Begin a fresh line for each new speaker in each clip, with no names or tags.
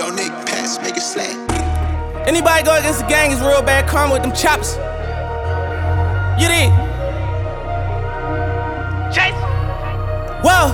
Yo, Nick, pass, make it slap.
Anybody go against the gang is real bad karma with them choppers. You dig? Chase. Whoa.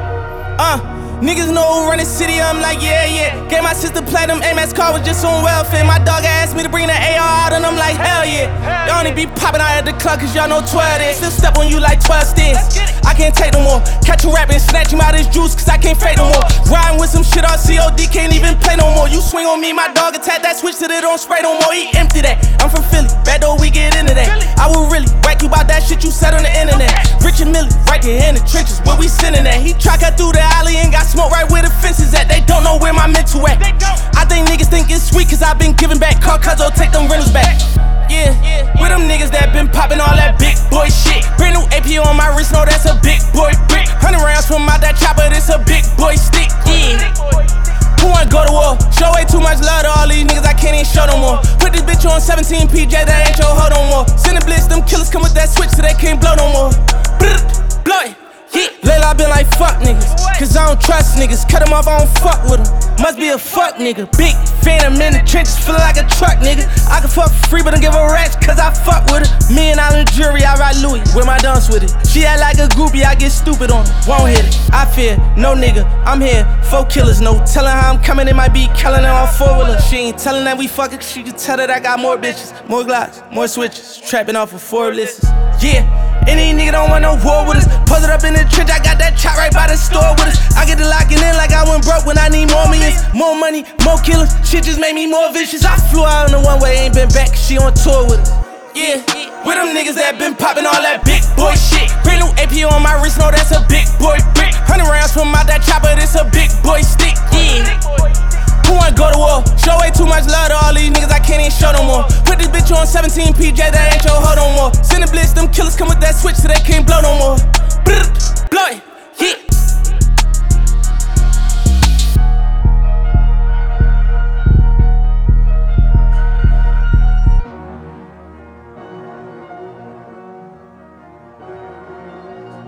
Niggas know who run the city, I'm like, yeah. Gave my sister platinum, Amex car was just on welfare. My dog asked me to bring the AR out, and I'm like, hell yeah. Y'all only be popping out at the club, cause y'all know 12 is. Still step on you like 12 stairs. I can't take no more. Catch a rap and snatch him out his juice, cause I can't fake no more. Riding with some shit on COD, can't even play no more. You swing on me, my dog attack that switch till it don't spray no more. He empty that. I'm from Philly, bad though we get into that. I will really whack you about that shit you said on the internet. Rich and Millie, right here in the trenches, where we sitting at. He try cut through the alley and got smoke right where the fences at. They don't know where my mental at. I think niggas think it's sweet cause I been giving back. Call Cuzzo, take them rentals back. Yeah, with them niggas that been popping all that big boy shit. Brand new AP on my wrist, no that's a big boy brick. 100 rounds from out that chopper, this a big boy stick. Yeah. Who wanna go to war? Show way too much love to all these niggas, I can't even show no more. Put this bitch on 17 PJ, that ain't your hoe no more. Send a blitz, them killers come with that switch so they can't blow no more. Blow it. Yeah. Lately I been like fuck niggas, cause I don't trust niggas. Cut them off, I don't fuck with them. Must be a fuck nigga. Big phantom in the trenches, feeling like a truck nigga. I can fuck for free, but don't give a ratchet, cause I fuck with her. Me and Island Jury, I ride Louis, with my dunce with it. She act like a groupie, I get stupid on her. Won't hit it. I fear no nigga, I'm here. 4 killers, no telling how I'm coming, it might be killing her on 4-wheeler. She ain't telling that we fucking, she can tell that I got more bitches, more glocks, more switches. Trapping off of 4 lists. Yeah. Any nigga don't want no war with us. Pose it up in the trench, I got that chop right by the store with us. I get to locking in like I went broke when I need more millions. More money, more killers, shit just made me more vicious. I flew out on the one-way, ain't been back, she on tour with us. Yeah, with them niggas that been popping all that big boy shit. Brand new AP on my wrist, no that's a big boy brick. 100 rounds from out that chopper, this a big boy stick. Yeah. Who wanna go to war? Show way too much love to all these niggas, I can't even show no more. Put this bitch on 17 PJ, that ain't your hoe no more. Send a blitz, them killers come with that switch so they can't blow no more. Blow it, yeah.